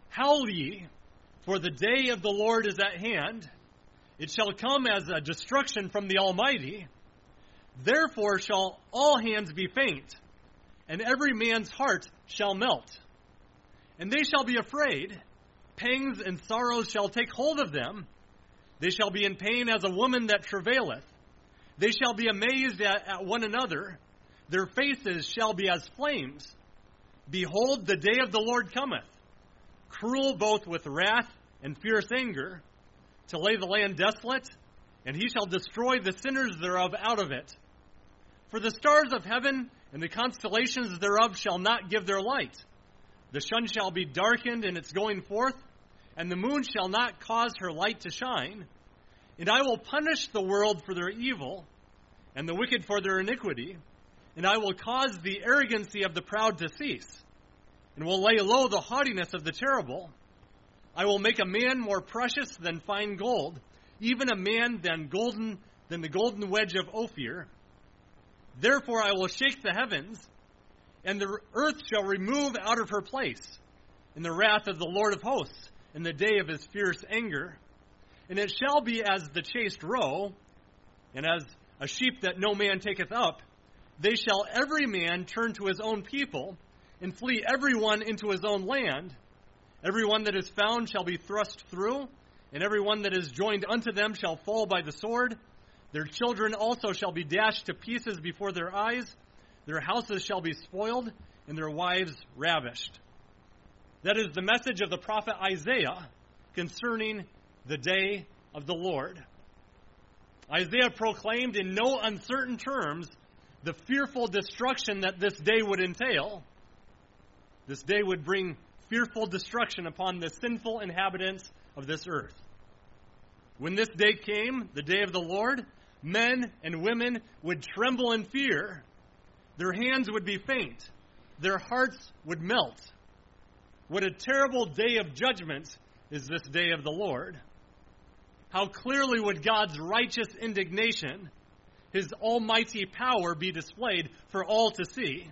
Howl ye, for the day of the Lord is at hand. It shall come as a destruction from the Almighty. Therefore shall all hands be faint, and every man's heart shall melt. And they shall be afraid. Pangs and sorrows shall take hold of them. They shall be in pain as a woman that travaileth. They shall be amazed at one another. Their faces shall be as flames. Behold, the day of the Lord cometh, cruel both with wrath and fierce anger, to lay the land desolate, and he shall destroy the sinners thereof out of it. For the stars of heaven and the constellations thereof shall not give their light. The sun shall be darkened in its going forth, and the moon shall not cause her light to shine. And I will punish the world for their evil, and the wicked for their iniquity. And I will cause the arrogancy of the proud to cease, and will lay low the haughtiness of the terrible. I will make a man more precious than fine gold, even a man than the golden wedge of Ophir. Therefore I will shake the heavens, and the earth shall remove out of her place, in the wrath of the Lord of hosts, in the day of his fierce anger. And it shall be as the chased roe, and as a sheep that no man taketh up. They shall every man turn to his own people, and flee every one into his own land. Every one that is found shall be thrust through, and every one that is joined unto them shall fall by the sword. Their children also shall be dashed to pieces before their eyes. Their houses shall be spoiled, and their wives ravished. That is the message of the prophet Isaiah concerning the day of the Lord. Isaiah proclaimed in no uncertain terms the fearful destruction that this day would entail. This day would bring fearful destruction upon the sinful inhabitants of this earth. When this day came, the day of the Lord, men and women would tremble in fear. Their hands would be faint. Their hearts would melt. What a terrible day of judgment is this day of the Lord. How clearly would God's righteous indignation, his almighty power, be displayed for all to see.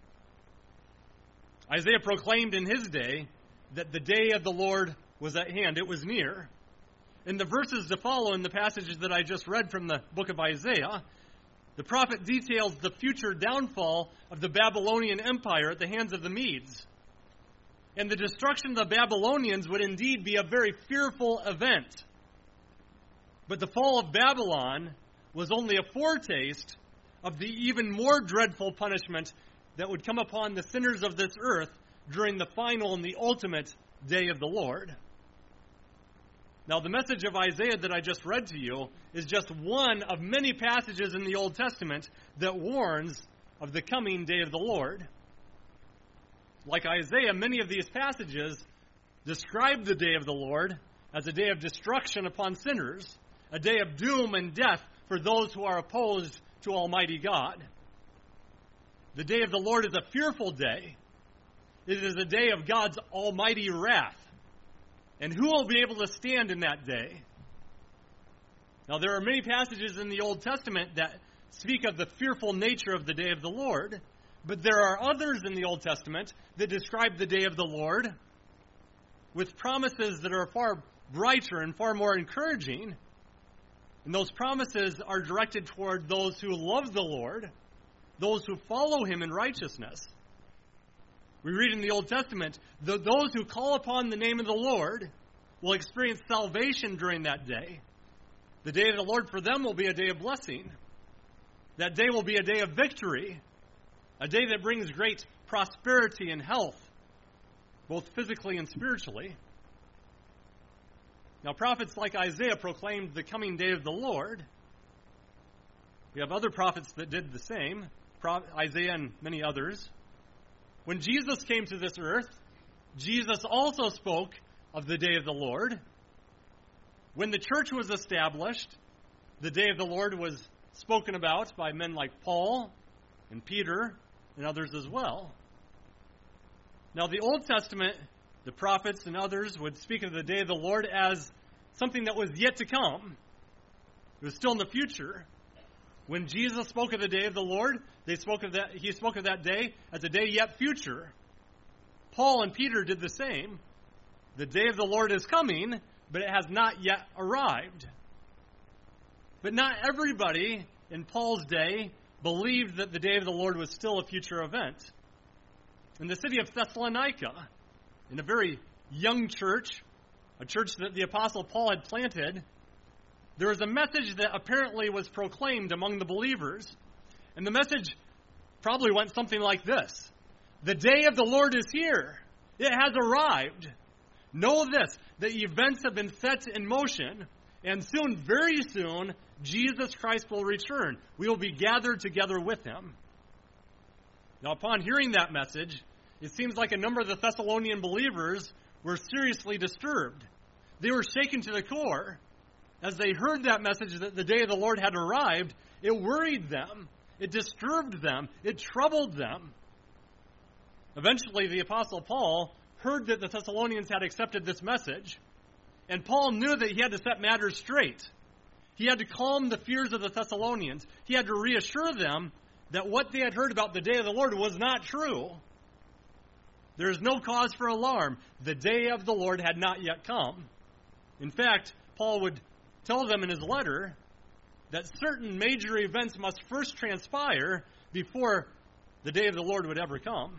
Isaiah proclaimed in his day that the day of the Lord was at hand. It was near. In the verses to follow in the passages that I just read from the book of Isaiah, the prophet details the future downfall of the Babylonian Empire at the hands of the Medes. And the destruction of the Babylonians would indeed be a very fearful event. But the fall of Babylon was only a foretaste of the even more dreadful punishment that would come upon the sinners of this earth during the final and the ultimate day of the Lord. Now, the message of Isaiah that I just read to you is just one of many passages in the Old Testament that warns of the coming day of the Lord. Like Isaiah, many of these passages describe the day of the Lord as a day of destruction upon sinners, a day of doom and death for those who are opposed to Almighty God. The day of the Lord is a fearful day. It is a day of God's almighty wrath. And who will be able to stand in that day? Now, there are many passages in the Old Testament that speak of the fearful nature of the day of the Lord, but there are others in the Old Testament that describe the day of the Lord with promises that are far brighter and far more encouraging. And those promises are directed toward those who love the Lord, those who follow him in righteousness. We read in the Old Testament, those who call upon the name of the Lord will experience salvation during that day. The day of the Lord for them will be a day of blessing. That day will be a day of victory, a day that brings great prosperity and health, both physically and spiritually. Now, prophets like Isaiah proclaimed the coming day of the Lord. We have other prophets that did the same, Isaiah and many others. When Jesus came to this earth, Jesus also spoke of the day of the Lord. When the church was established, the day of the Lord was spoken about by men like Paul and Peter and others as well. Now, the Old Testament, the prophets and others would speak of the day of the Lord as something that was yet to come. It was still in the future. When Jesus spoke of the day of the Lord, he spoke of that day as a day yet future. Paul and Peter did the same. The day of the Lord is coming, but it has not yet arrived. But not everybody in Paul's day believed that the day of the Lord was still a future event. In the city of Thessalonica, in a very young church, a church that the Apostle Paul had planted, there was a message that apparently was proclaimed among the believers. And the message probably went something like this: the day of the Lord is here. It has arrived. Know this, the events have been set in motion, and soon, very soon, Jesus Christ will return. We will be gathered together with him. Now, upon hearing that message, it seems like a number of the Thessalonian believers were seriously disturbed. They were shaken to the core. As they heard that message that the day of the Lord had arrived, it worried them. It disturbed them. It troubled them. Eventually, the Apostle Paul heard that the Thessalonians had accepted this message, and Paul knew that he had to set matters straight. He had to calm the fears of the Thessalonians. He had to reassure them that what they had heard about the day of the Lord was not true. There is no cause for alarm. The day of the Lord had not yet come. In fact, Paul would tell them in his letter that certain major events must first transpire before the day of the Lord would ever come.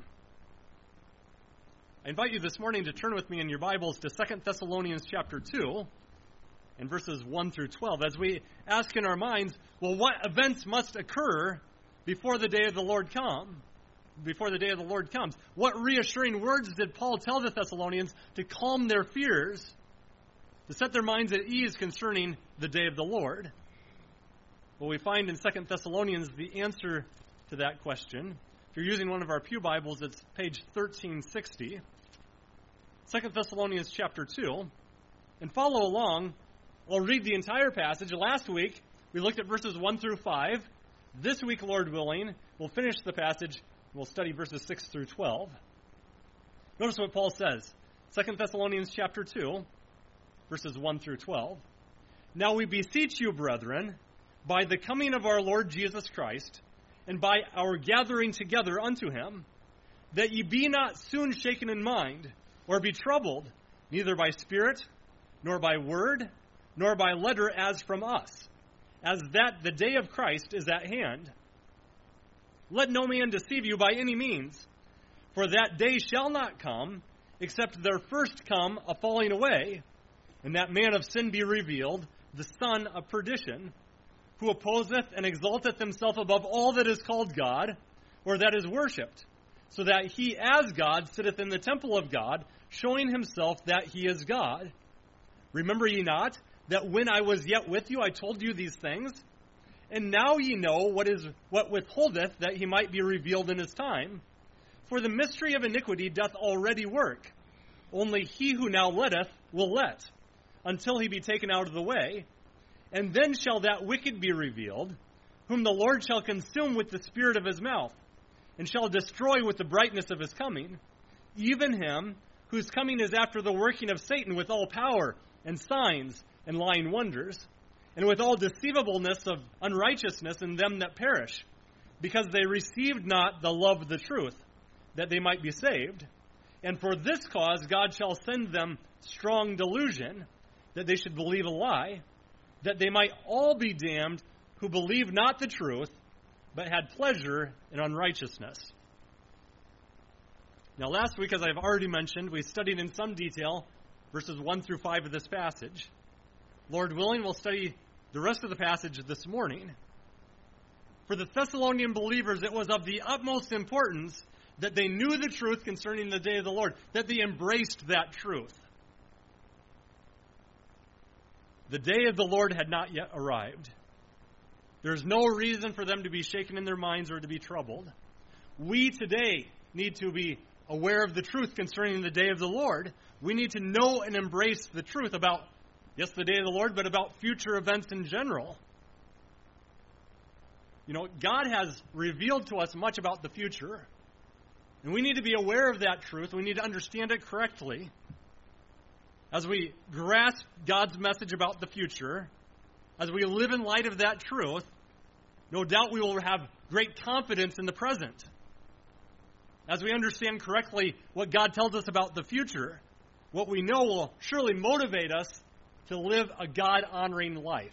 I invite you this morning to turn with me in your Bibles to 2 Thessalonians chapter 2 and verses 1 through 12 as we ask in our minds, well, what events must occur before the day of the Lord comes? What reassuring words did Paul tell the Thessalonians to calm their fears, to set their minds at ease concerning the day of the Lord? Well, we find in 2 Thessalonians the answer to that question. If you're using one of our pew Bibles, it's page 1360. 2 Thessalonians chapter 2. And follow along. I'll read the entire passage. Last week, we looked at verses 1 through 5. This week, Lord willing, we'll finish the passage. We'll study verses 6 through 12. Notice what Paul says. 2 Thessalonians chapter 2, verses 1 through 12. Now we beseech you, brethren, by the coming of our Lord Jesus Christ, and by our gathering together unto him, that ye be not soon shaken in mind, or be troubled, neither by spirit, nor by word, nor by letter as from us, as that the day of Christ is at hand. Let no man deceive you by any means, for that day shall not come, except there first come a falling away, and that man of sin be revealed, the son of perdition, who opposeth and exalteth himself above all that is called God, or that is worshipped, so that he as God sitteth in the temple of God, showing himself that he is God. Remember ye not that when I was yet with you I told you these things? And now ye know what withholdeth that he might be revealed in his time. For the mystery of iniquity doth already work. Only he who now letteth will let, until he be taken out of the way. And then shall that wicked be revealed, whom the Lord shall consume with the spirit of his mouth, and shall destroy with the brightness of his coming, even him whose coming is after the working of Satan with all power and signs and lying wonders, and with all deceivableness of unrighteousness in them that perish, because they received not the love of the truth, that they might be saved. And for this cause God shall send them strong delusion, that they should believe a lie, that they might all be damned who believe not the truth, but had pleasure in unrighteousness. Now, last week, as I've already mentioned, we studied in some detail verses 1 through 5 of this passage. Lord willing, we'll study the rest of the passage this morning. For the Thessalonian believers, it was of the utmost importance that they knew the truth concerning the day of the Lord, that they embraced that truth. The day of the Lord had not yet arrived. There's no reason for them to be shaken in their minds or to be troubled. We today need to be aware of the truth concerning the day of the Lord. We need to know and embrace the truth about, yes, the day of the Lord, but about future events in general. You know, God has revealed to us much about the future, and we need to be aware of that truth. We need to understand it correctly. As we grasp God's message about the future, as we live in light of that truth, no doubt we will have great confidence in the present. As we understand correctly what God tells us about the future, what we know will surely motivate us to live a God-honoring life.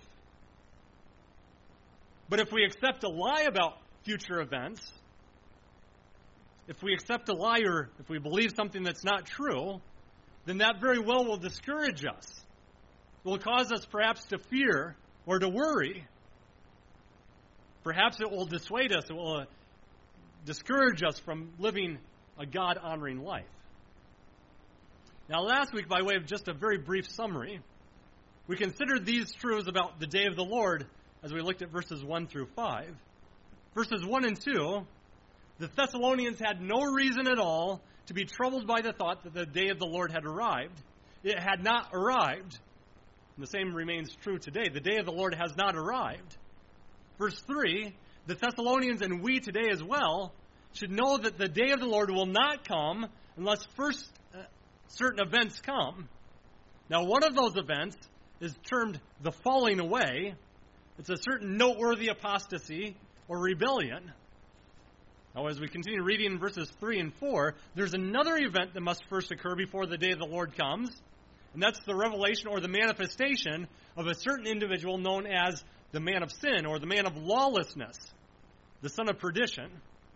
But if we accept a lie about future events, if we accept a lie or if we believe something that's not true, then that very well will discourage us. It will cause us perhaps to fear or to worry. Perhaps it will dissuade us. It will discourage us from living a God-honoring life. Now, last week, by way of just a very brief summary, we considered these truths about the day of the Lord as we looked at verses 1 through 5. Verses 1 and 2, the Thessalonians had no reason at all to be troubled by the thought that the day of the Lord had arrived. It had not arrived. And the same remains true today. The day of the Lord has not arrived. Verse 3, the Thessalonians and we today as well should know that the day of the Lord will not come unless first certain events come. Now, one of those events is termed the falling away. It's a certain noteworthy apostasy or rebellion. Now, as we continue reading in verses 3 and 4, there's another event that must first occur before the day of the Lord comes, and that's the revelation or the manifestation of a certain individual known as the man of sin or the man of lawlessness, the son of perdition.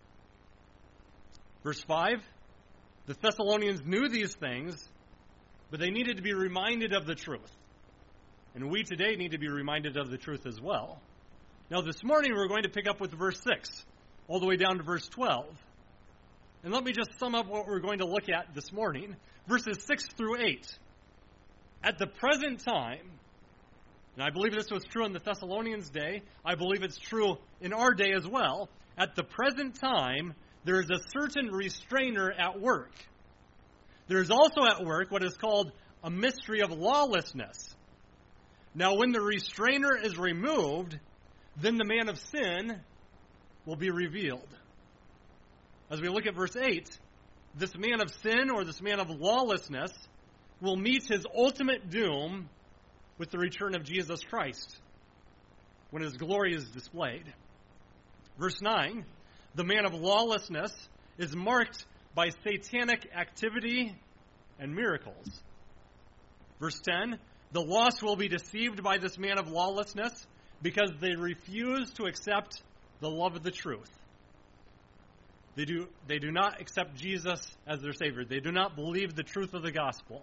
Verse 5, the Thessalonians knew these things, but they needed to be reminded of the truth. And we today need to be reminded of the truth as well. Now, this morning we're going to pick up with verse 6, all the way down to verse 12. And let me just sum up what we're going to look at this morning. Verses 6 through 8. At the present time, and I believe this was true in the Thessalonians' day, I believe it's true in our day as well. At the present time, there is a certain restrainer at work. There is also at work what is called a mystery of lawlessness. Now, when the restrainer is removed, then the man of sin will be revealed. As we look at verse 8, this man of sin or this man of lawlessness will meet his ultimate doom with the return of Jesus Christ when his glory is displayed. Verse 9, the man of lawlessness is marked by satanic activity and miracles. Verse 10, the lost will be deceived by this man of lawlessness because they refuse to accept the love of the truth. They do not accept Jesus as their Savior. They do not believe the truth of the gospel.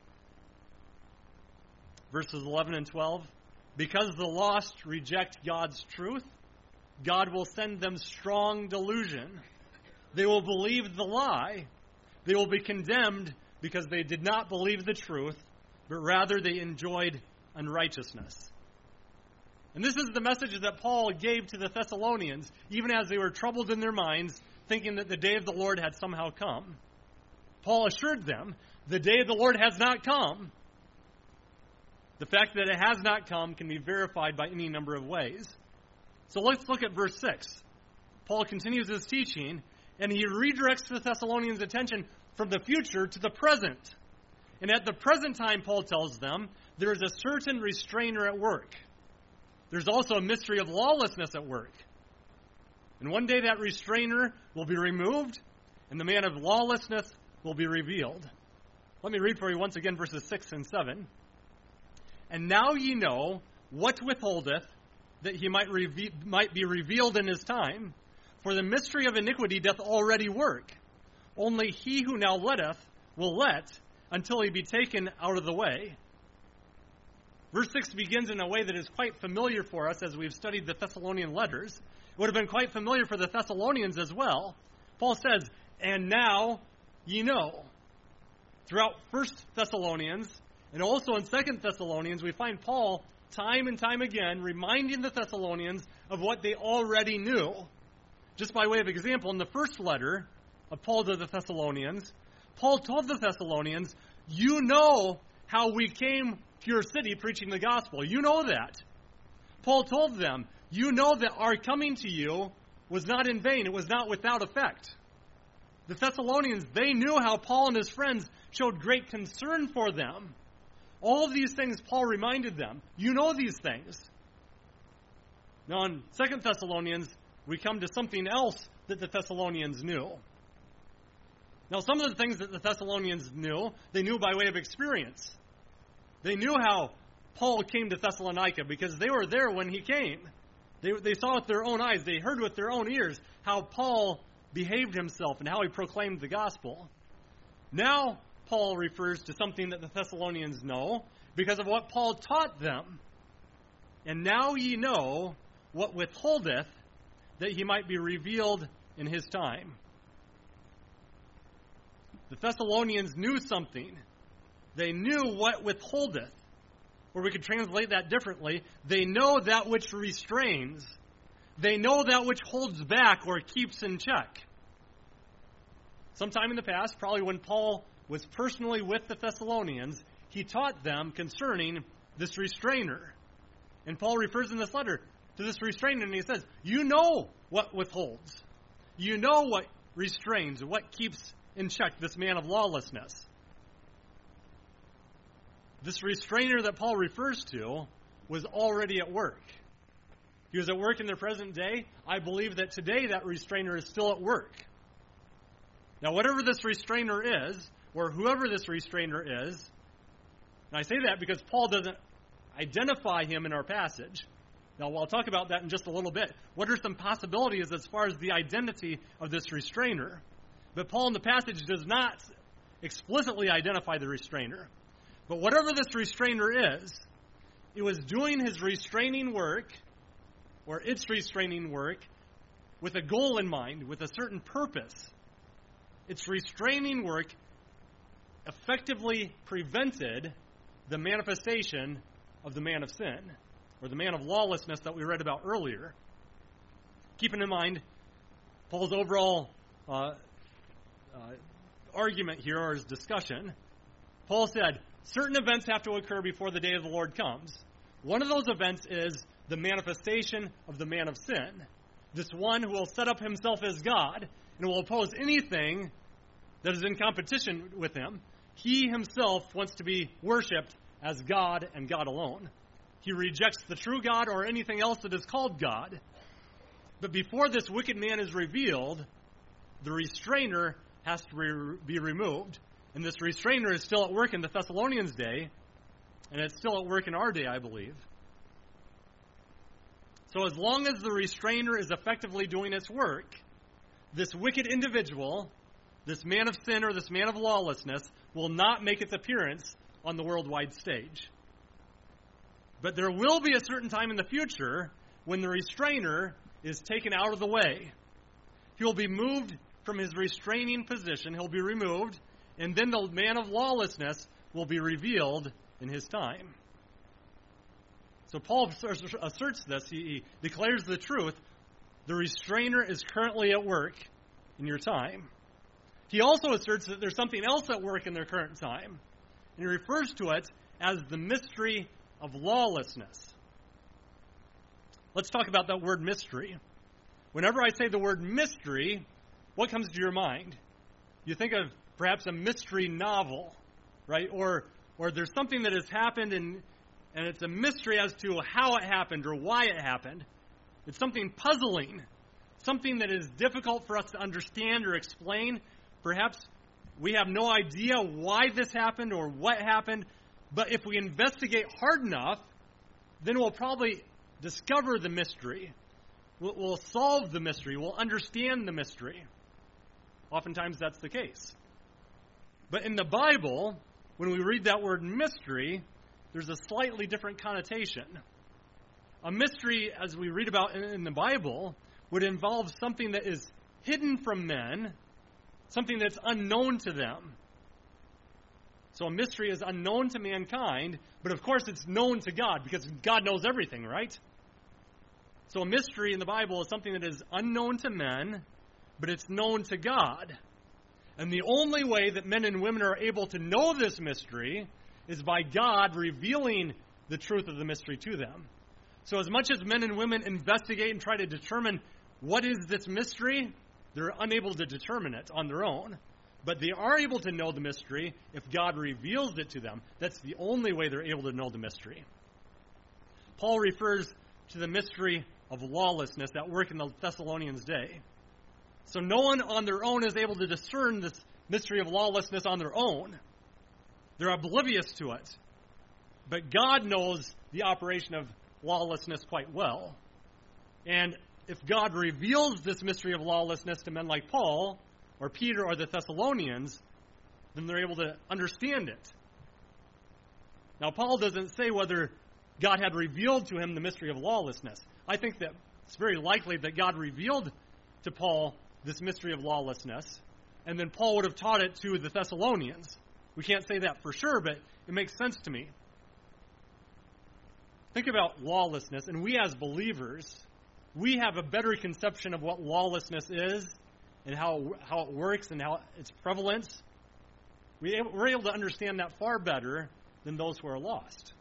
Verses 11 and 12, because the lost reject God's truth, God will send them strong delusion. They will believe the lie. They will be condemned because they did not believe the truth, but rather they enjoyed unrighteousness. And this is the message that Paul gave to the Thessalonians, even as they were troubled in their minds, thinking that the day of the Lord had somehow come. Paul assured them, the day of the Lord has not come. The fact that it has not come can be verified by any number of ways. So let's look at verse 6. Paul continues his teaching, and he redirects the Thessalonians' attention from the future to the present. And at the present time, Paul tells them, there is a certain restrainer at work. There's also a mystery of lawlessness at work. And one day that restrainer will be removed, and the man of lawlessness will be revealed. Let me read for you once again verses 6 and 7. And now ye know what withholdeth, that he might be revealed in his time. For the mystery of iniquity doth already work. Only he who now letteth will let, until he be taken out of the way. Verse 6 begins in a way that is quite familiar for us as we've studied the Thessalonian letters. It would have been quite familiar for the Thessalonians as well. Paul says, and now ye know. Throughout 1 Thessalonians and also in 2 Thessalonians, we find Paul time and time again reminding the Thessalonians of what they already knew. Just by way of example, in the first letter of Paul to the Thessalonians, Paul told the Thessalonians, you know how we came to your city preaching the gospel. You know that. Paul told them, you know that our coming to you was not in vain. It was not without effect. The Thessalonians, they knew how Paul and his friends showed great concern for them. All of these things Paul reminded them. You know these things. Now in 2 Thessalonians, we come to something else that the Thessalonians knew. Now, some of the things that the Thessalonians knew, they knew by way of experience. They knew how Paul came to Thessalonica because they were there when he came. They saw with their own eyes, they heard with their own ears how Paul behaved himself and how he proclaimed the gospel. Now, Paul refers to something that the Thessalonians know because of what Paul taught them. And now ye know what withholdeth, that he might be revealed in his time. The Thessalonians knew something. They knew what withholdeth. Or we could translate that differently. They know that which restrains. They know that which holds back or keeps in check. Sometime in the past, probably when Paul was personally with the Thessalonians, he taught them concerning this restrainer. And Paul refers in this letter to this restrainer, and he says, you know what withholds. You know what restrains, what keeps in check this man of lawlessness. This restrainer that Paul refers to was already at work. He was at work in the present day. I believe that today that restrainer is still at work. Now, whatever this restrainer is, or whoever this restrainer is, and I say that because Paul doesn't identify him in our passage. Now, I'll talk about that in just a little bit. What are some possibilities as far as the identity of this restrainer? But Paul in the passage does not explicitly identify the restrainer. But whatever this restrainer is, it was doing his restraining work, or its restraining work, with a goal in mind, with a certain purpose. Its restraining work effectively prevented the manifestation of the man of sin, or the man of lawlessness that we read about earlier. Keeping in mind Paul's overall argument here, or his discussion, Paul said, certain events have to occur before the day of the Lord comes. One of those events is the manifestation of the man of sin. This one who will set up himself as God and will oppose anything that is in competition with him. He himself wants to be worshipped as God and God alone. He rejects the true God or anything else that is called God. But before this wicked man is revealed, the restrainer has to be removed. And this restrainer is still at work in the Thessalonians' day, and it's still at work in our day, I believe. So as long as the restrainer is effectively doing its work, this wicked individual, this man of sin or this man of lawlessness, will not make its appearance on the worldwide stage. But there will be a certain time in the future when the restrainer is taken out of the way. He will be moved from his restraining position. He'll be removed. And then the man of lawlessness will be revealed in his time. So Paul asserts this. He declares the truth. The restrainer is currently at work in your time. He also asserts that there's something else at work in their current time. And he refers to it as the mystery of lawlessness. Let's talk about that word mystery. Whenever I say the word mystery, what comes to your mind? You think of perhaps a mystery novel, right? Or there's something that has happened and it's a mystery as to how it happened or why it happened. It's something puzzling, something that is difficult for us to understand or explain. Perhaps we have no idea why this happened or what happened, but if we investigate hard enough, then we'll probably discover the mystery. We'll solve the mystery. We'll understand the mystery. Oftentimes that's the case. But in the Bible, when we read that word mystery, there's a slightly different connotation. A mystery, as we read about in the Bible, would involve something that is hidden from men, something that's unknown to them. So a mystery is unknown to mankind, but of course it's known to God, because God knows everything, right? So a mystery in the Bible is something that is unknown to men, but it's known to God. And the only way that men and women are able to know this mystery is by God revealing the truth of the mystery to them. So as much as men and women investigate and try to determine what is this mystery, they're unable to determine it on their own. But they are able to know the mystery if God reveals it to them. That's the only way they're able to know the mystery. Paul refers to the mystery of lawlessness at work in the Thessalonians' day. So no one on their own is able to discern this mystery of lawlessness on their own. They're oblivious to it. But God knows the operation of lawlessness quite well. And if God reveals this mystery of lawlessness to men like Paul or Peter or the Thessalonians, then they're able to understand it. Now, Paul doesn't say whether God had revealed to him the mystery of lawlessness. I think that it's very likely that God revealed to Paul this mystery of lawlessness, and then Paul would have taught it to the Thessalonians. We can't say that for sure, but it makes sense to me. Think about lawlessness, and we as believers, we have a better conception of what lawlessness is and how it works and how its prevalence. We're able to understand that far better than those who are lost.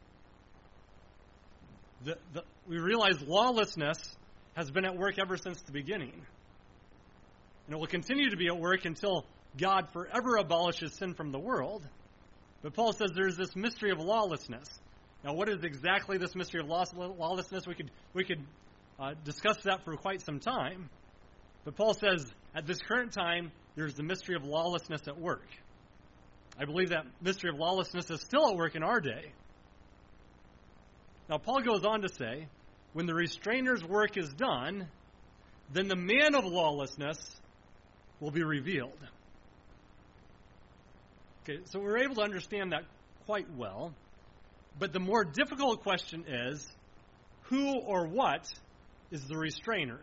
We realize lawlessness has been at work ever since the beginning. And it will continue to be at work until God forever abolishes sin from the world. But Paul says there's this mystery of lawlessness. Now, what is exactly this mystery of lawlessness? We could discuss that for quite some time. But Paul says, at this current time, there's the mystery of lawlessness at work. I believe that mystery of lawlessness is still at work in our day. Now, Paul goes on to say, when the restrainer's work is done, then the man of lawlessness will be revealed. Okay, so we're able to understand that quite well. But the more difficult question is, who or what is the restrainer?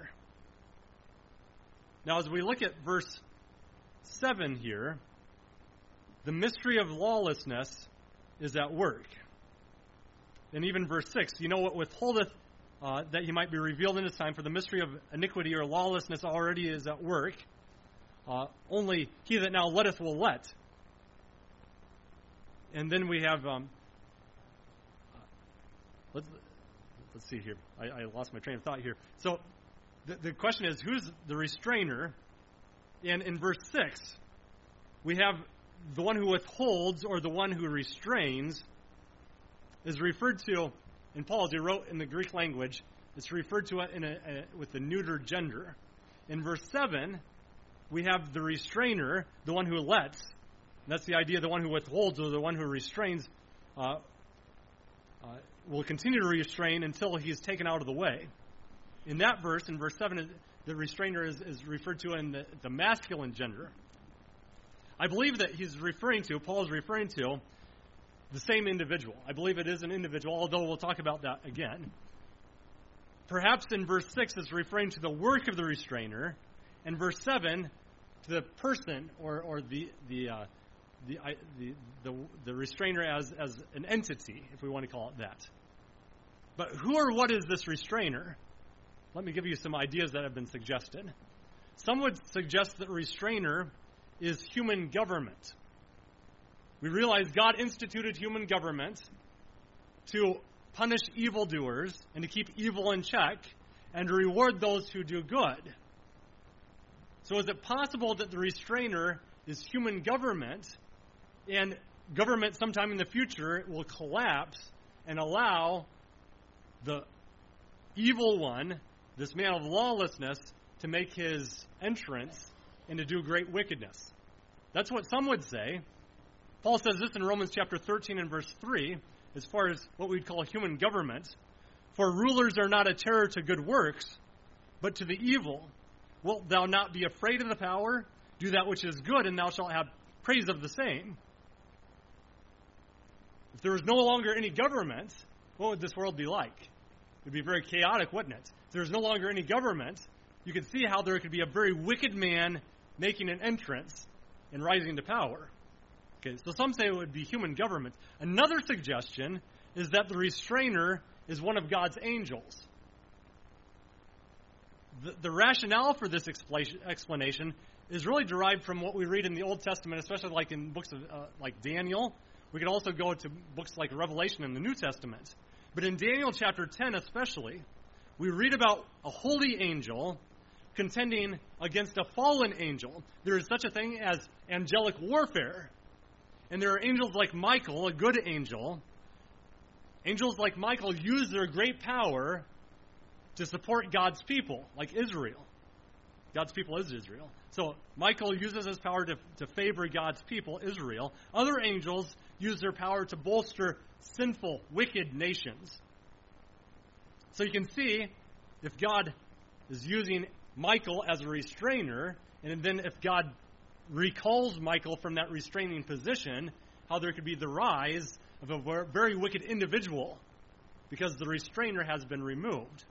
Now, as we look at verse 7 here, the mystery of lawlessness is at work. And even verse 6, you know what withholdeth that he might be revealed in his time, for the mystery of iniquity or lawlessness already is at work. Only he that now letteth will let. And then we have, let's see here. I lost my train of thought here. So the question is, who's the restrainer? And in verse 6, we have the one who withholds or the one who restrains is referred to, in Paul, as he wrote in the Greek language, it's referred to it with the neuter gender. In verse 7, we have the restrainer, the one who lets. And that's the idea, the one who withholds or the one who restrains will continue to restrain until he's taken out of the way. In that verse, in verse 7, the restrainer is referred to in the masculine gender. I believe that Paul is referring to the same individual. I believe it is an individual, although we'll talk about that again. Perhaps in verse 6 it's referring to the work of the restrainer, and verse 7 to the person or the restrainer as an entity, if we want to call it that. But who or what is this restrainer? Let me give you some ideas that have been suggested. Some would suggest that restrainer is human government. We realize God instituted human government to punish evildoers and to keep evil in check and to reward those who do good. So is it possible that the restrainer is human government, and government sometime in the future will collapse and allow the evil one, this man of lawlessness, to make his entrance and to do great wickedness? That's what some would say. Paul says this in Romans chapter 13 and verse 3, as far as what we'd call human government. For rulers are not a terror to good works, but to the evil. Wilt thou not be afraid of the power? Do that which is good, and thou shalt have praise of the same. If there was no longer any government, what would this world be like? It would be very chaotic, wouldn't it? If there was no longer any government, you could see how there could be a very wicked man making an entrance and rising to power. Okay, so some say it would be human government. Another suggestion is that the restrainer is one of God's angels. The rationale for this explanation is really derived from what we read in the Old Testament, especially like in books of like Daniel. We could also go to books like Revelation in the New Testament. But in Daniel chapter 10 especially, we read about a holy angel contending against a fallen angel. There is such a thing as angelic warfare. And there are angels like Michael, a good angel. Angels like Michael use their great power to support God's people, like Israel. God's people is Israel. So Michael uses his power to favor God's people, Israel. Other angels use their power to bolster sinful, wicked nations. So you can see if God is using Michael as a restrainer, and then if God recalls Michael from that restraining position, how there could be the rise of a very wicked individual because the restrainer has been removed.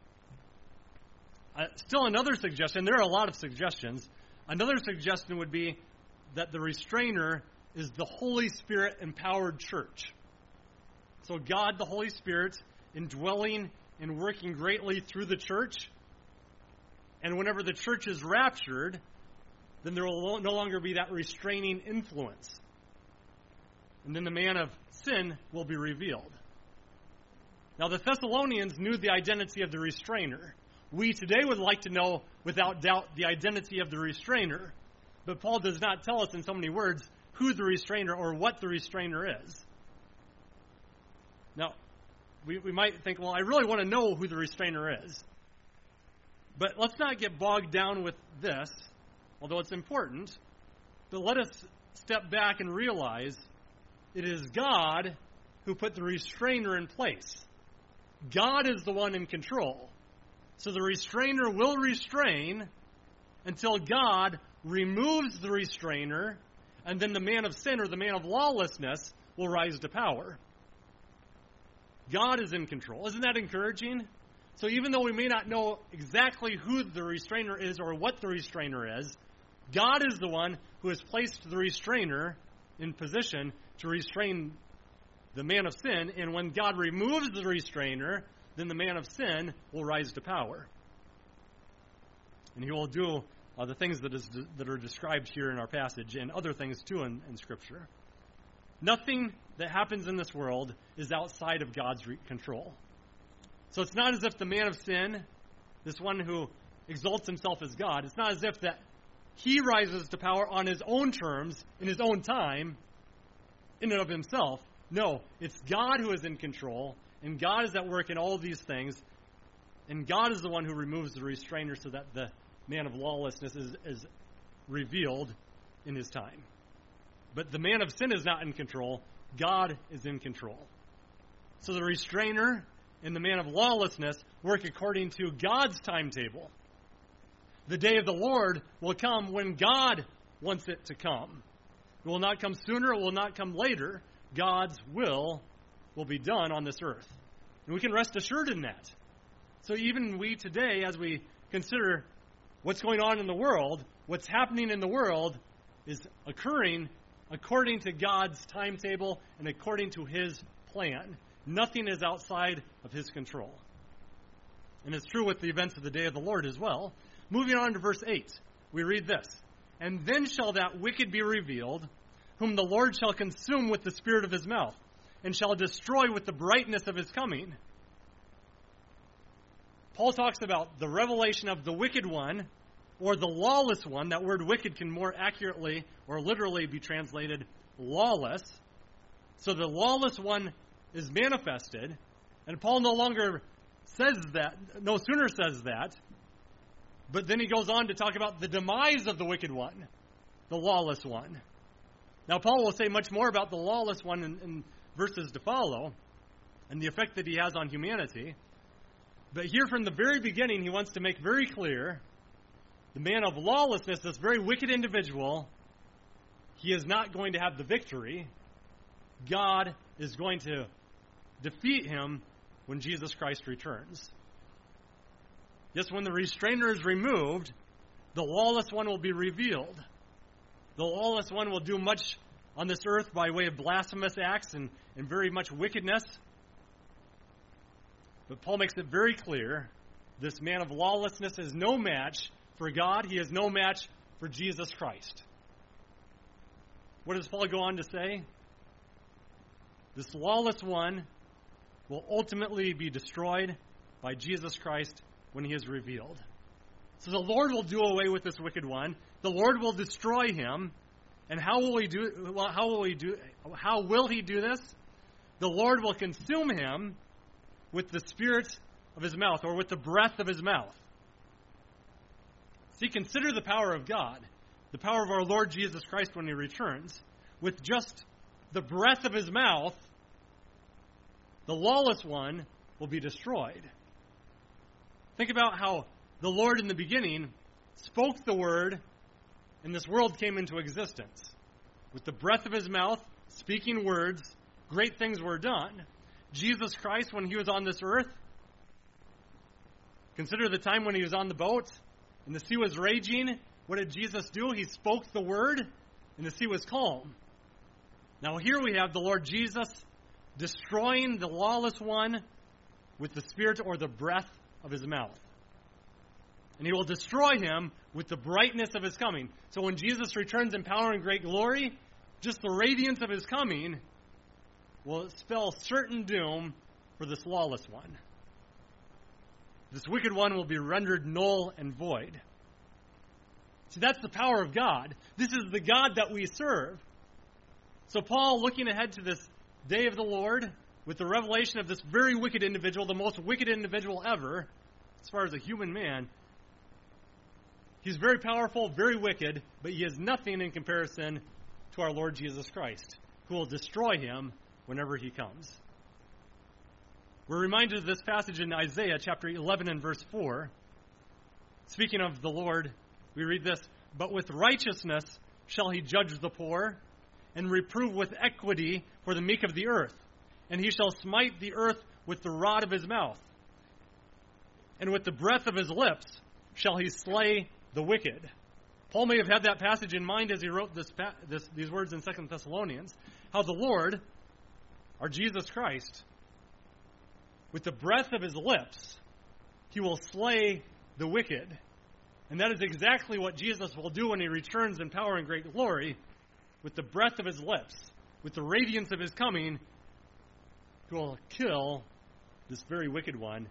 Still another suggestion, there are a lot of suggestions. Another suggestion would be that the restrainer is the Holy Spirit empowered church. So God, the Holy Spirit, indwelling and working greatly through the church. And whenever the church is raptured, then there will no longer be that restraining influence. And then the man of sin will be revealed. Now the Thessalonians knew the identity of the restrainer. We today would like to know, without doubt, the identity of the restrainer. But Paul does not tell us in so many words who the restrainer or what the restrainer is. Now, we might think, well, I really want to know who the restrainer is. But let's not get bogged down with this, although it's important. But let us step back and realize it is God who put the restrainer in place. God is the one in control. So the restrainer will restrain until God removes the restrainer, and then the man of sin or the man of lawlessness will rise to power. God is in control. Isn't that encouraging? So even though we may not know exactly who the restrainer is or what the restrainer is, God is the one who has placed the restrainer in position to restrain the man of sin, and when God removes the restrainer, then the man of sin will rise to power. And he will do the things that are described here in our passage and other things too in Scripture. Nothing that happens in this world is outside of God's control. So it's not as if the man of sin, this one who exalts himself as God, it's not as if that he rises to power on his own terms, in his own time, in and of himself. No, it's God who is in control, and God is at work in all of these things, and God is the one who removes the restrainer so that the man of lawlessness is revealed in his time. But the man of sin is not in control. God is in control. So the restrainer and the man of lawlessness work according to God's timetable. The day of the Lord will come when God wants it to come. It will not come sooner, it will not come later. God's will be done on this earth. And we can rest assured in that. So even we today, as we consider what's going on in the world, what's happening in the world is occurring according to God's timetable and according to His plan. Nothing is outside of His control. And it's true with the events of the day of the Lord as well. Moving on to verse 8, we read this. And then shall that wicked be revealed, whom the Lord shall consume with the spirit of His mouth, and shall destroy with the brightness of His coming. Paul talks about the revelation of the wicked one, or the lawless one. That word wicked can more accurately or literally be translated lawless. So the lawless one is manifested, and Paul no sooner says that, but then he goes on to talk about the demise of the wicked one, the lawless one. Now Paul will say much more about the lawless one in verses to follow, and the effect that he has on humanity. But here from the very beginning, he wants to make very clear, the man of lawlessness, this very wicked individual, he is not going to have the victory. God is going to defeat him when Jesus Christ returns. Yes, when the restrainer is removed, the lawless one will be revealed. The lawless one will do much on this earth by way of blasphemous acts and very much wickedness. But Paul makes it very clear, this man of lawlessness is no match for God. He is no match for Jesus Christ. What does Paul go on to say? This lawless one will ultimately be destroyed by Jesus Christ when He is revealed. So the Lord will do away with this wicked one. The Lord will destroy him. And how will He do this? The Lord will consume him with the spirit of His mouth, or with the breath of His mouth. See, consider the power of God, the power of our Lord Jesus Christ when he returns. With just the breath of his mouth, the lawless one will be destroyed. Think about how the Lord in the beginning spoke the word, and this world came into existence. With the breath of his mouth, speaking words, great things were done. Jesus Christ, when he was on this earth, consider the time when he was on the boat, and the sea was raging. What did Jesus do? He spoke the word, and the sea was calm. Now here we have the Lord Jesus destroying the lawless one with the spirit or the breath of his mouth. And he will destroy him with the brightness of his coming. So when Jesus returns in power and great glory, just the radiance of his coming will spell certain doom for this lawless one. This wicked one will be rendered null and void. See, that's the power of God. This is the God that we serve. So Paul, looking ahead to this day of the Lord, with the revelation of this very wicked individual, the most wicked individual ever, as far as a human man, he's very powerful, very wicked, but he is nothing in comparison to our Lord Jesus Christ, who will destroy him whenever he comes. We're reminded of this passage in Isaiah chapter 11 and verse 4. Speaking of the Lord, we read this, "But with righteousness shall he judge the poor, and reprove with equity for the meek of the earth. And he shall smite the earth with the rod of his mouth. And with the breath of his lips shall he slay the wicked." Paul may have had that passage in mind as he wrote these words in 2 Thessalonians, how the Lord, our Jesus Christ, with the breath of his lips, he will slay the wicked. And that is exactly what Jesus will do when he returns in power and great glory. With the breath of his lips, with the radiance of his coming, he will kill this very wicked one.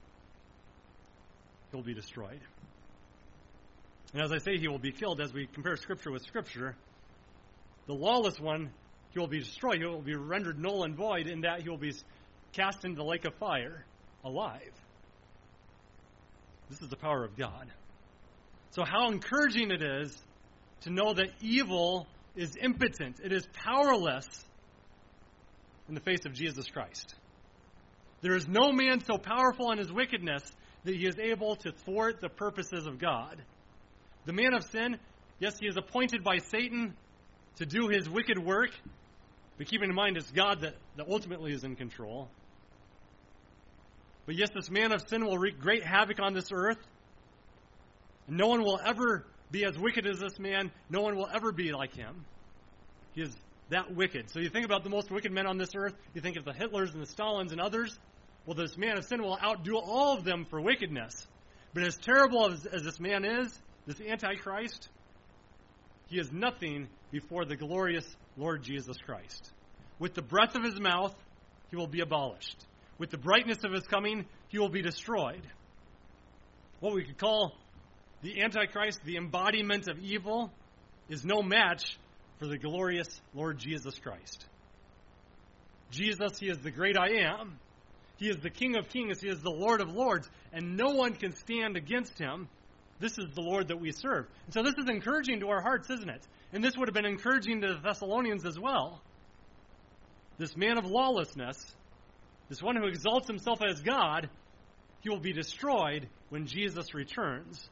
He'll be destroyed. And as I say, he will be killed, as we compare Scripture with Scripture, the lawless one, he will be destroyed. He will be rendered null and void in that he will be cast into the lake of fire alive. This is the power of God. So how encouraging it is to know that evil is impotent. It is powerless in the face of Jesus Christ. There is no man so powerful in his wickedness that he is able to thwart the purposes of God. The man of sin, yes, he is appointed by Satan to do his wicked work, but keeping in mind it's God that ultimately is in control. But yes, this man of sin will wreak great havoc on this earth. And no one will ever be as wicked as this man. No one will ever be like him. He is that wicked. So you think about the most wicked men on this earth. You think of the Hitlers and the Stalins and others. Well, this man of sin will outdo all of them for wickedness. But as terrible as this man is, this Antichrist, he is nothing before the glorious Lord Jesus Christ. With the breath of his mouth, he will be abolished. With the brightness of his coming, he will be destroyed. What we could call the Antichrist, the embodiment of evil, is no match for the glorious Lord Jesus Christ. Jesus, he is the great I am. He is the King of kings. He is the Lord of lords. And no one can stand against him. This is the Lord that we serve. And so this is encouraging to our hearts, isn't it? And this would have been encouraging to the Thessalonians as well. This man of lawlessness, this one who exalts himself as God, he will be destroyed when Jesus returns.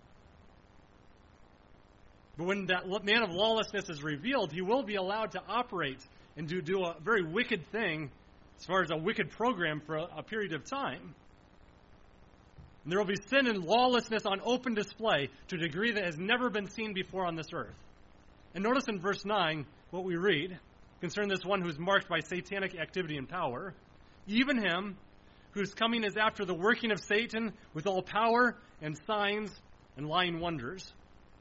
But when that man of lawlessness is revealed, he will be allowed to operate and do a very wicked thing as far as a wicked program for a period of time. And there will be sin and lawlessness on open display to a degree that has never been seen before on this earth. And notice in verse 9 what we read concerning this one who is marked by satanic activity and power. Even him whose coming is after the working of Satan with all power and signs and lying wonders.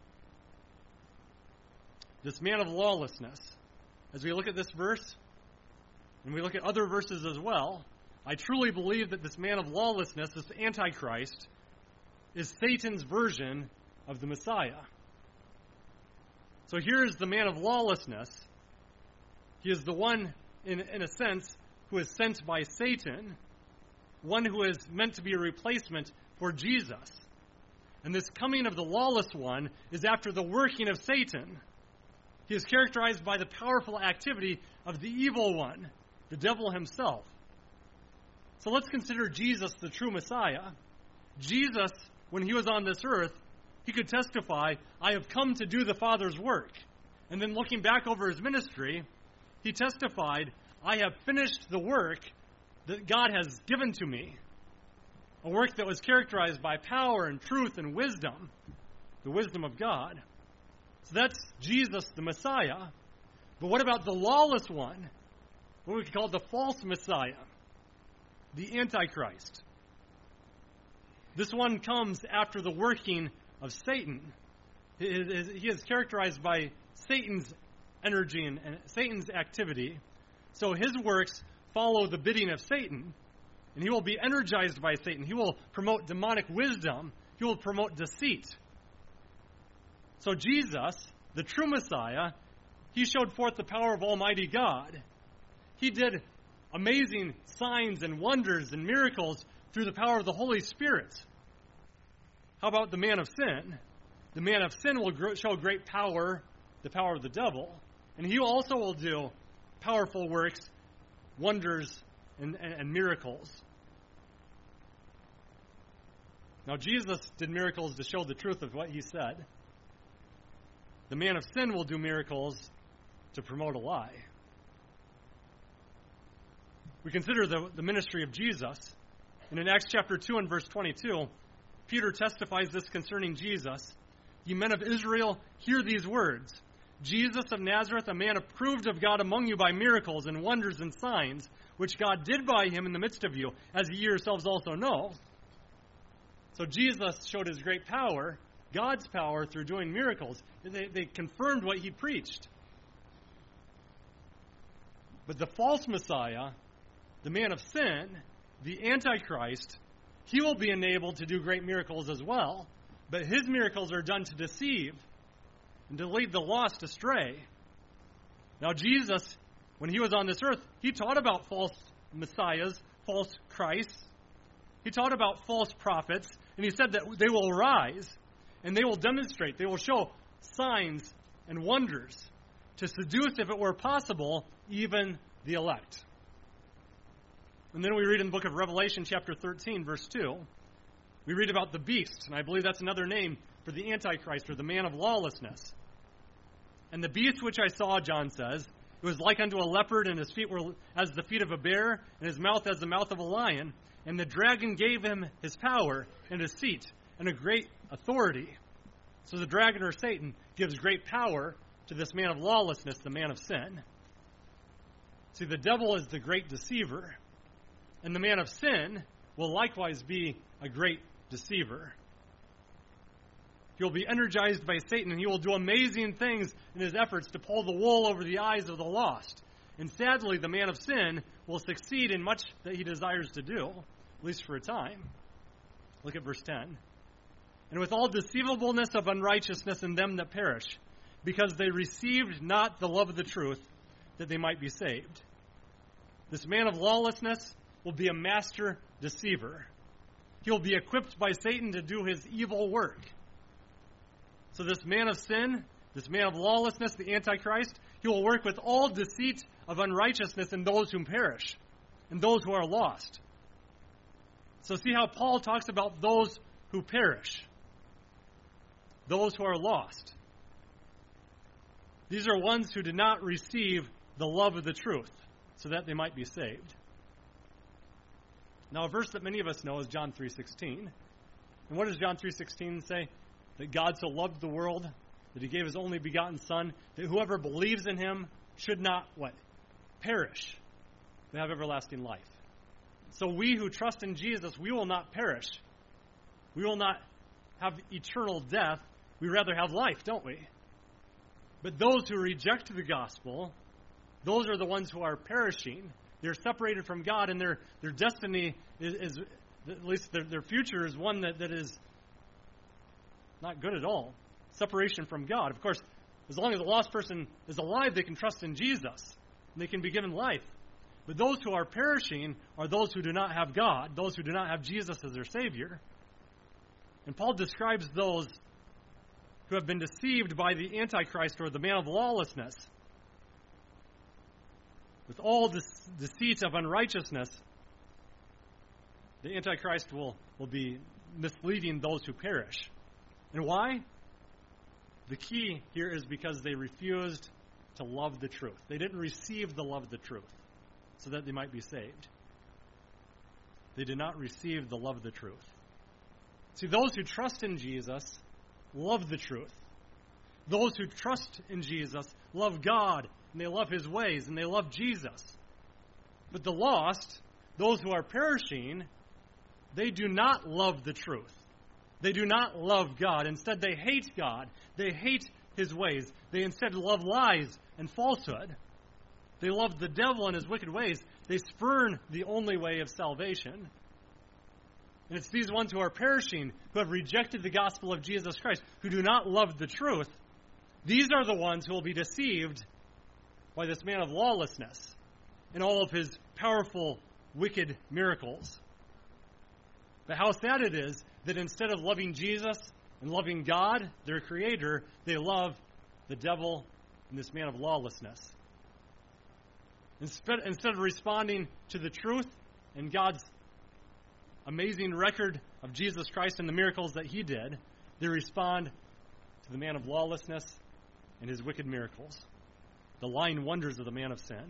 This man of lawlessness, as we look at this verse, and we look at other verses as well, I truly believe that this man of lawlessness, this Antichrist, is Satan's version of the Messiah. So here is the man of lawlessness. He is the one, in a sense, who is sent by Satan, one who is meant to be a replacement for Jesus. And this coming of the lawless one is after the working of Satan. He is characterized by the powerful activity of the evil one, the devil himself. So let's consider Jesus the true Messiah. Jesus, when he was on this earth, he could testify, I have come to do the Father's work. And then looking back over his ministry, he testified, I have finished the work that God has given to me. A work that was characterized by power and truth and wisdom, the wisdom of God. So that's Jesus the Messiah. But what about the lawless one? What we could call the false Messiah, the Antichrist. This one comes after the working of Satan. He is characterized by Satan's energy and Satan's activity. So his works follow the bidding of Satan, and he will be energized by Satan. He will promote demonic wisdom. He will promote deceit. So Jesus, the true Messiah, he showed forth the power of Almighty God. He did amazing signs and wonders and miracles through the power of the Holy Spirit. How about the man of sin? The man of sin will show great power, the power of the devil, and he also will do powerful works, wonders, and miracles. Now, Jesus did miracles to show the truth of what he said. The man of sin will do miracles to promote a lie. We consider the ministry of Jesus. And in Acts chapter 2 and verse 22, Peter testifies this concerning Jesus. Ye men of Israel, hear these words. Jesus of Nazareth, a man approved of God among you by miracles and wonders and signs, which God did by him in the midst of you, as ye yourselves also know. So Jesus showed his great power, God's power, through doing miracles. They confirmed what he preached. But the false Messiah, the man of sin, the Antichrist, he will be enabled to do great miracles as well. But his miracles are done to deceive and to lead the lost astray. Now Jesus, when he was on this earth, he taught about false messiahs, false Christs. He taught about false prophets, and he said that they will arise and they will demonstrate, they will show signs and wonders to seduce, if it were possible, even the elect. And then we read in the book of Revelation, chapter 13, verse 2, we read about the beast, and I believe that's another name for the Antichrist, or the man of lawlessness. And the beast which I saw, John says, it was like unto a leopard, and his feet were as the feet of a bear, and his mouth as the mouth of a lion. And the dragon gave him his power and his seat and a great authority. So the dragon, or Satan, gives great power to this man of lawlessness, the man of sin. See, the devil is the great deceiver, and the man of sin will likewise be a great deceiver. He'll be energized by Satan, and he will do amazing things in his efforts to pull the wool over the eyes of the lost. And sadly, the man of sin will succeed in much that he desires to do, at least for a time. Look at verse 10. And with all deceivableness of unrighteousness in them that perish, because they received not the love of the truth, that they might be saved. This man of lawlessness will be a master deceiver. He will be equipped by Satan to do his evil work. So this man of sin, this man of lawlessness, the Antichrist, he will work with all deceit of unrighteousness in those who perish, and those who are lost. So see how Paul talks about those who perish, those who are lost. These are ones who did not receive the love of the truth, so that they might be saved. Now, a verse that many of us know is John 3:16. And what does John 3:16 say? That God so loved the world that he gave his only begotten Son, that whoever believes in him should not, what? Perish, but have everlasting life. So we who trust in Jesus, we will not perish. We will not have eternal death. We rather have life, don't we? But those who reject the gospel, those are the ones who are perishing. They're separated from God, and their destiny is at least their future is one that is not good at all. Separation from God. Of course, as long as a lost person is alive, they can trust in Jesus, and they can be given life. But those who are perishing are those who do not have God, those who do not have Jesus as their Savior. And Paul describes those who have been deceived by the Antichrist, or the man of lawlessness, with all this deceit of unrighteousness. The Antichrist will be misleading those who perish. And why? The key here is because they refused to love the truth. They didn't receive the love of the truth so that they might be saved. They did not receive the love of the truth. See, those who trust in Jesus love the truth. Those who trust in Jesus love God, and they love His ways, and they love Jesus. But the lost, those who are perishing, they do not love the truth. They do not love God. Instead, they hate God. They hate His ways. They instead love lies and falsehood. They love the devil and his wicked ways. They spurn the only way of salvation. And it's these ones who are perishing, who have rejected the gospel of Jesus Christ, who do not love the truth. These are the ones who will be deceived by this man of lawlessness and all of his powerful, wicked miracles. But how sad it is that instead of loving Jesus and loving God, their Creator, they love the devil and this man of lawlessness. Instead of responding to the truth and God's amazing record of Jesus Christ and the miracles that He did, they respond to the man of lawlessness and his wicked miracles, the lying wonders of the man of sin.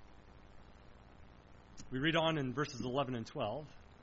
We read on in verses 11 and 12.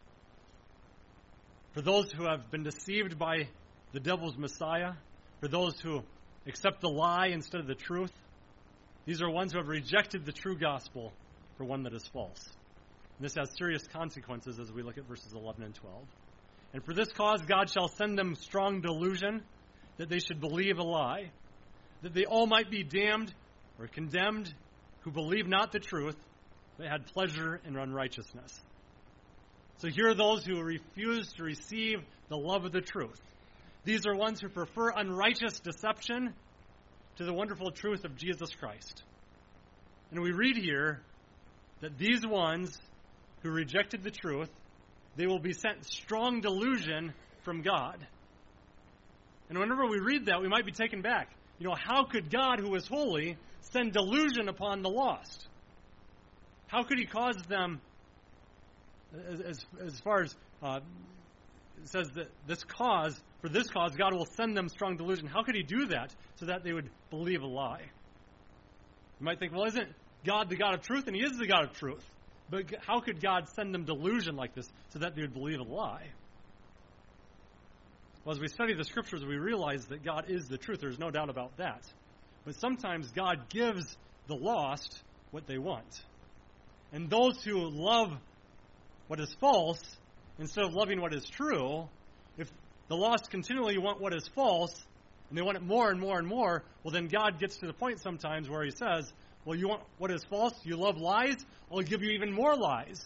For those who have been deceived by the devil's Messiah, for those who accept the lie instead of the truth, these are ones who have rejected the true gospel for one that is false. And this has serious consequences as we look at verses 11 and 12. And for this cause God shall send them strong delusion, that they should believe a lie, that they all might be damned or condemned who believe not the truth, but had pleasure in unrighteousness. So here are those who refuse to receive the love of the truth. These are ones who prefer unrighteous deception to the wonderful truth of Jesus Christ. And we read here that these ones who rejected the truth, they will be sent strong delusion from God. And whenever we read that, we might be taken back. How could God, who is holy, send delusion upon the lost? How could He cause them, as far as it says that for this cause, God will send them strong delusion. How could He do that so that they would believe a lie? You might think, well, isn't God the God of truth? And He is the God of truth. But how could God send them delusion like this so that they would believe a lie? Well, as we study the Scriptures, we realize that God is the truth. There's no doubt about that. But sometimes God gives the lost what they want. And those who love what is false instead of loving what is true, if the lost continually want what is false, and they want it more and more and more, well, then God gets to the point sometimes where He says, well, you want what is false? You love lies? I'll give you even more lies.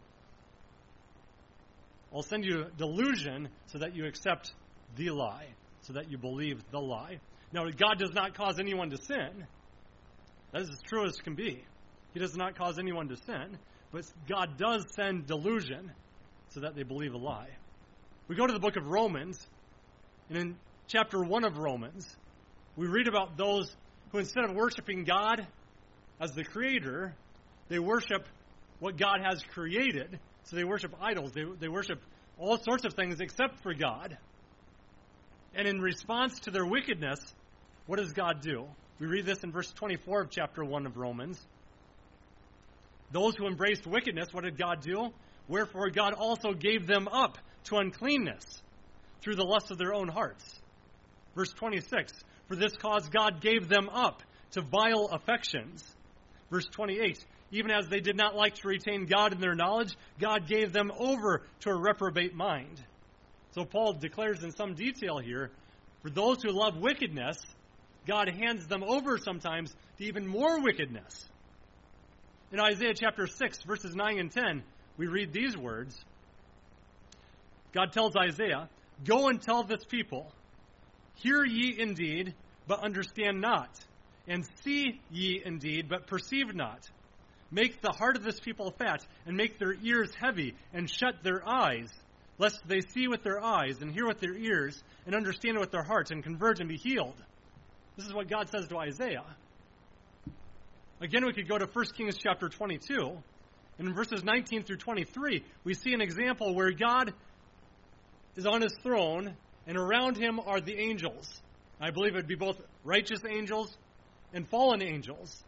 I'll send you delusion so that you accept the lie, so that you believe the lie. Now, God does not cause anyone to sin. That is as true as can be. He does not cause anyone to sin, but God does send delusion so that they believe a lie. We go to the book of Romans, and in chapter 1 of Romans, we read about those who instead of worshiping God as the Creator, they worship what God has created. So they worship idols. They worship all sorts of things except for God. And in response to their wickedness, what does God do? We read this in verse 24 of chapter 1 of Romans. Those who embraced wickedness, what did God do? Wherefore God also gave them up to uncleanness through the lust of their own hearts. Verse 26, for this cause God gave them up to vile affections. Verse 28, even as they did not like to retain God in their knowledge, God gave them over to a reprobate mind. So Paul declares in some detail here, for those who love wickedness, God hands them over sometimes to even more wickedness. In Isaiah chapter 6, verses 9 and 10, we read these words. God tells Isaiah, go and tell this people, hear ye indeed, but understand not, and see ye indeed, but perceive not. Make the heart of this people fat, and make their ears heavy, and shut their eyes, lest they see with their eyes and hear with their ears and understand with their hearts and convert and be healed. This is what God says to Isaiah. Again, we could go to 1 Kings chapter 22. And in verses 19 through 23, we see an example where God is on his throne, and around him are the angels. I believe it would be both righteous angels and fallen angels.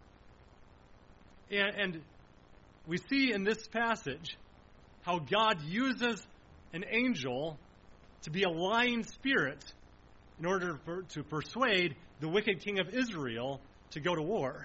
And we see in this passage how God uses an angel to be a lying spirit in order to persuade the wicked king of Israel to go to war.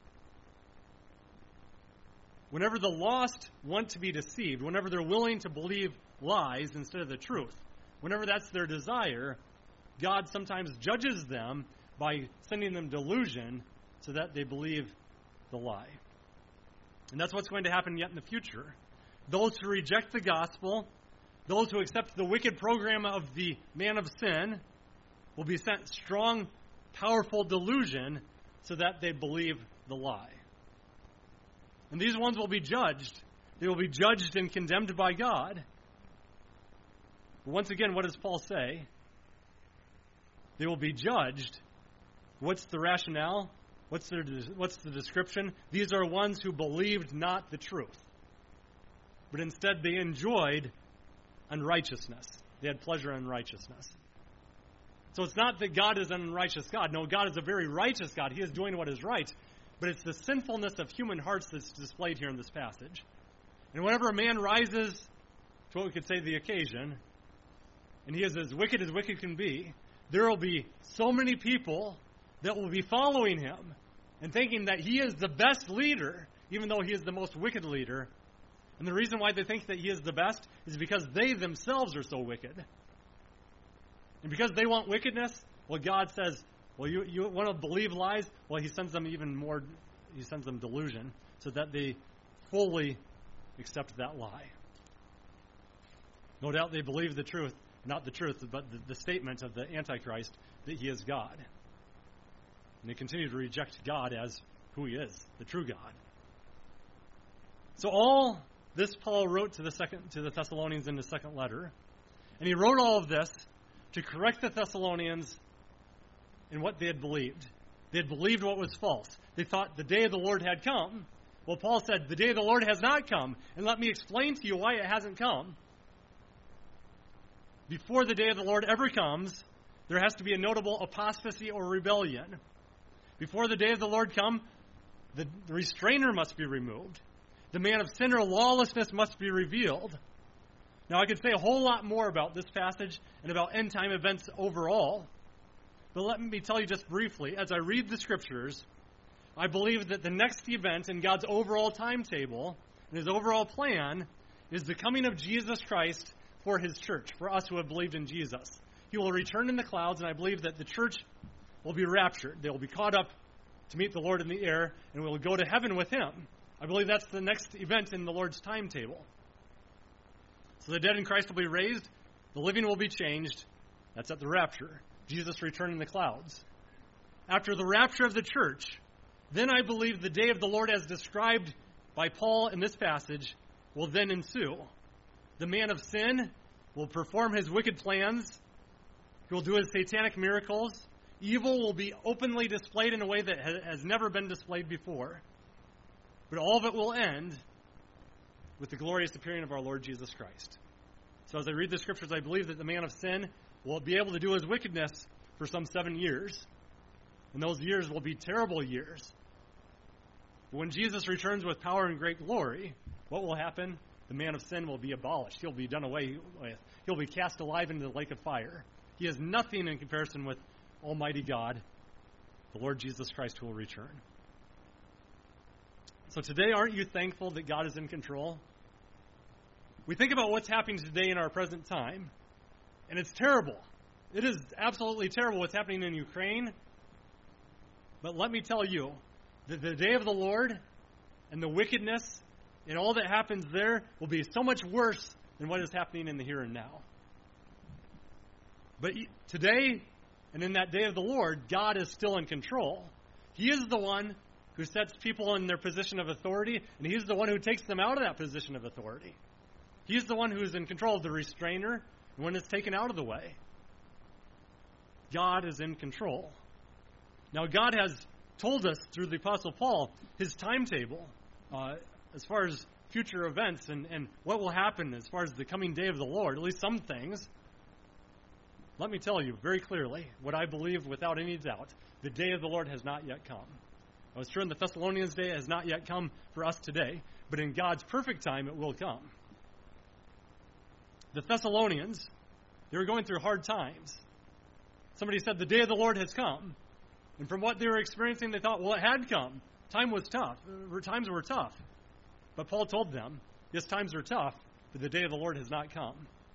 Whenever the lost want to be deceived, whenever they're willing to believe lies instead of the truth, whenever that's their desire, God sometimes judges them by sending them delusion so that they believe the lie. And that's what's going to happen yet in the future. Those who reject the gospel, those who accept the wicked program of the man of sin, will be sent strong, powerful delusion so that they believe the lie. And these ones will be judged. They will be judged and condemned by God. But once again, what does Paul say? They will be judged. What's the rationale? What's the description? These are ones who believed not the truth, but instead they enjoyed unrighteousness. They had pleasure in righteousness. So it's not that God is an unrighteous God. No, God is a very righteous God. He is doing what is right. But it's the sinfulness of human hearts that's displayed here in this passage. And whenever a man rises to what we could say the occasion, and he is as wicked can be, there will be so many people that will be following him and thinking that he is the best leader, even though he is the most wicked leader. And the reason why they think that he is the best is because they themselves are so wicked. And because they want wickedness, well, God says, well, you want to believe lies? Well, he sends them even more, he sends them delusion so that they fully accept that lie. No doubt they believe the truth, not the truth, but the statement of the Antichrist that he is God. And they continue to reject God as who he is, the true God. So all this Paul wrote to the Thessalonians in the second letter, and he wrote all of this to correct the Thessalonians in what they had believed. They had believed what was false. They thought the day of the Lord had come. Well, Paul said, the day of the Lord has not come. And let me explain to you why it hasn't come. Before the day of the Lord ever comes, there has to be a notable apostasy or rebellion. Before the day of the Lord come, the restrainer must be removed. The man of sin or lawlessness must be revealed. Now, I could say a whole lot more about this passage and about end-time events overall. But let me tell you just briefly, as I read the Scriptures, I believe that the next event in God's overall timetable and his overall plan is the coming of Jesus Christ for his church, for us who have believed in Jesus. He will return in the clouds, and I believe that the church will be raptured. They will be caught up to meet the Lord in the air, and we will go to heaven with him. I believe that's the next event in the Lord's timetable. So the dead in Christ will be raised, the living will be changed. That's at the rapture. Jesus returned in the clouds. After the rapture of the church, then I believe the day of the Lord as described by Paul in this passage will then ensue. The man of sin will perform his wicked plans. He will do his satanic miracles. Evil will be openly displayed in a way that has never been displayed before. But all of it will end with the glorious appearing of our Lord Jesus Christ. So as I read the Scriptures, I believe that the man of sin will be able to do his wickedness for some 7 years. And those years will be terrible years. But when Jesus returns with power and great glory, what will happen? The man of sin will be abolished. He'll be done away with. He'll be cast alive into the lake of fire. He is nothing in comparison with Almighty God, the Lord Jesus Christ, who will return. So today, aren't you thankful that God is in control? We think about what's happening today in our present time, and it's terrible. It is absolutely terrible what's happening in Ukraine. But let me tell you that the day of the Lord and the wickedness and all that happens there will be so much worse than what is happening in the here and now. But today, and in that day of the Lord, God is still in control. He is the one who sets people in their position of authority, and he's the one who takes them out of that position of authority. He's the one who is in control of the restrainer when it's taken out of the way. God is in control. Now, God has told us through the Apostle Paul his timetable as far as future events and what will happen as far as the coming day of the Lord, at least some things. Let me tell you very clearly what I believe without any doubt. The day of the Lord has not yet come. I was sure in the Thessalonians' day it has not yet come for us today, but in God's perfect time it will come. The Thessalonians, they were going through hard times. Somebody said the day of the Lord has come. And from what they were experiencing, they thought, well, it had come. Time was tough. Times were tough. But Paul told them, yes, times are tough, but the day of the Lord has not come.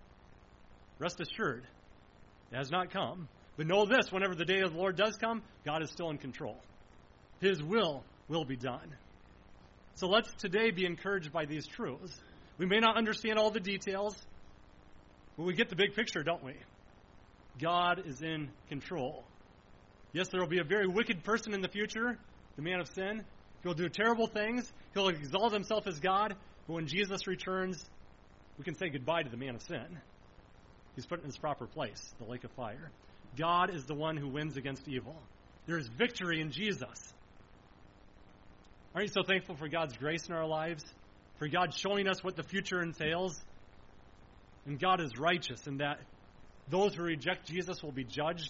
Rest assured, it has not come. But know this, whenever the day of the Lord does come, God is still in control. His will be done. So let's today be encouraged by these truths. We may not understand all the details, but we get the big picture, don't we? God is in control. Yes, there will be a very wicked person in the future, the man of sin. He'll do terrible things. He'll exalt himself as God. But when Jesus returns, we can say goodbye to the man of sin. He's put in his proper place, the lake of fire. God is the one who wins against evil. There is victory in Jesus. Aren't you so thankful for God's grace in our lives? For God showing us what the future entails? And God is righteous in that those who reject Jesus will be judged.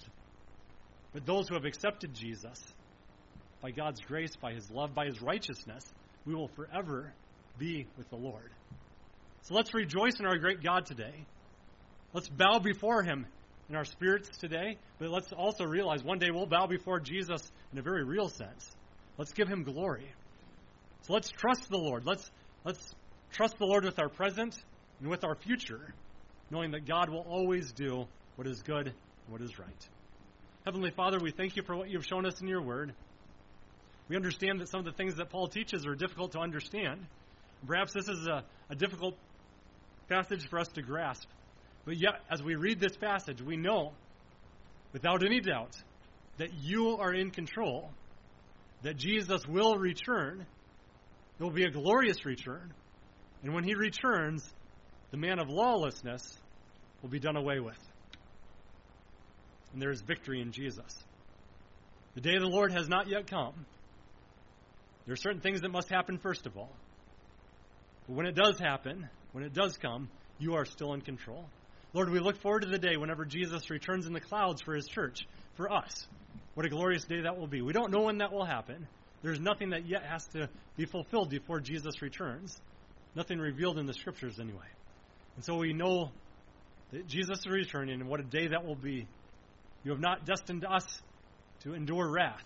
But those who have accepted Jesus, by God's grace, by His love, by His righteousness, we will forever be with the Lord. So let's rejoice in our great God today. Let's bow before Him in our spirits today, but let's also realize one day we'll bow before Jesus in a very real sense. Let's give Him glory. So let's trust the Lord. Let's trust the Lord with our present and with our future, knowing that God will always do what is good and what is right. Heavenly Father, we thank you for what you've shown us in your word. We understand that some of the things that Paul teaches are difficult to understand. Perhaps this is a difficult passage for us to grasp. But yet, as we read this passage, we know, without any doubt, that you are in control, that Jesus will return. It will be a glorious return. And when He returns, the man of lawlessness will be done away with. And there is victory in Jesus. The day of the Lord has not yet come. There are certain things that must happen first of all. But when it does happen, when it does come, you are still in control. Lord, we look forward to the day whenever Jesus returns in the clouds for His church, for us. What a glorious day that will be. We don't know when that will happen. There's nothing that yet has to be fulfilled before Jesus returns. Nothing revealed in the Scriptures anyway. And so we know that Jesus is returning and what a day that will be. You have not destined us to endure wrath.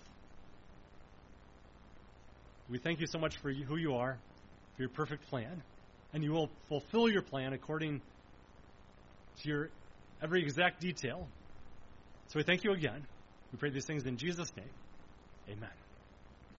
We thank you so much for who you are, for your perfect plan. And you will fulfill your plan according to your every exact detail. So we thank you again. We pray these things in Jesus' name. Amen.